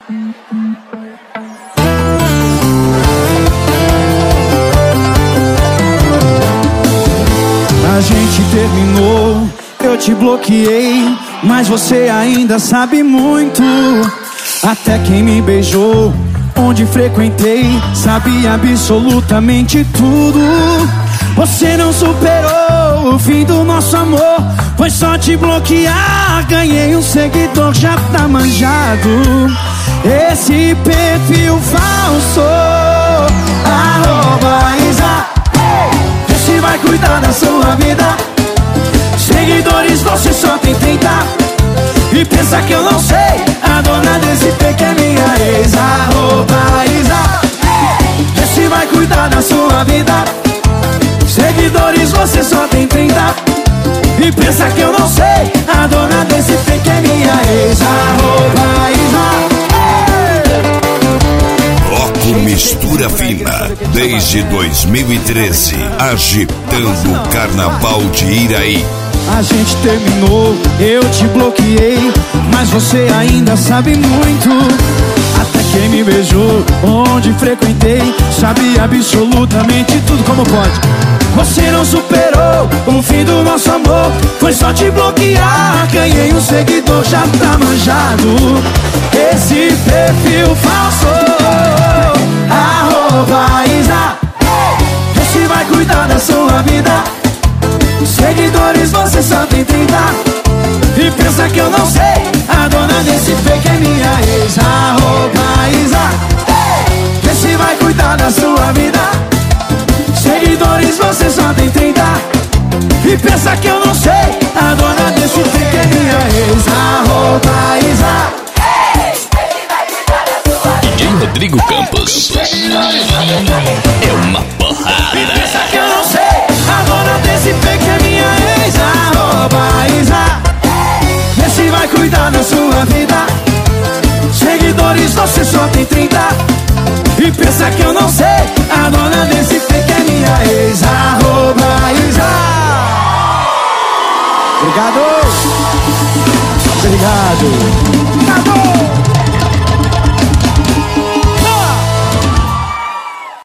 A gente terminou, eu te bloqueei, mas você ainda sabe muito. Até quem me beijou, onde frequentei, sabia absolutamente tudo. Você não superou o fim do nosso amor, foi só te bloquear. Ganhei um seguidor, já tá manjado. Esse perfil falso, @Isa, esse vai cuidar da sua vida. Seguidores você só tem 30. E pensa que eu não sei, a dona desse fake é minha ex. @Isa, esse vai cuidar da sua vida. Seguidores você só tem 30. E pensa que eu não sei, a dona desse fake é minha ex. @Isa. Rock Mistura Fina, desde 2013, agitando o carnaval de Iraí. A gente terminou, eu te bloqueei, mas você ainda sabe muito. Até quem me beijou, onde frequentei, sabia absolutamente tudo. Como pode? Você não superou o fim do nosso amor, foi só te bloquear. Ganhei um seguidor, já tá manjado. Esse perfil falso, @Isa, esse vai cuidar da sua vida. Seguidores você só tem 30. E pensa que eu não sei, a dona desse fake é minha ex. @Isa, esse vai cuidar da sua vida. Seguidores você só tem 30. E pensa que eu não sei, a dona desse fake é minha ex. @Isa, DJ Rodrigo Campos. É uma porrada. e pensa que eu não sei, a dona desse fake é minha ex. @Isa, esse vai cuidar da sua vida. Seguidores você só tem 30. E pensa que eu não sei, a dona desse fake é minha ex. @Isa. Obrigado. Obrigado. Acabou.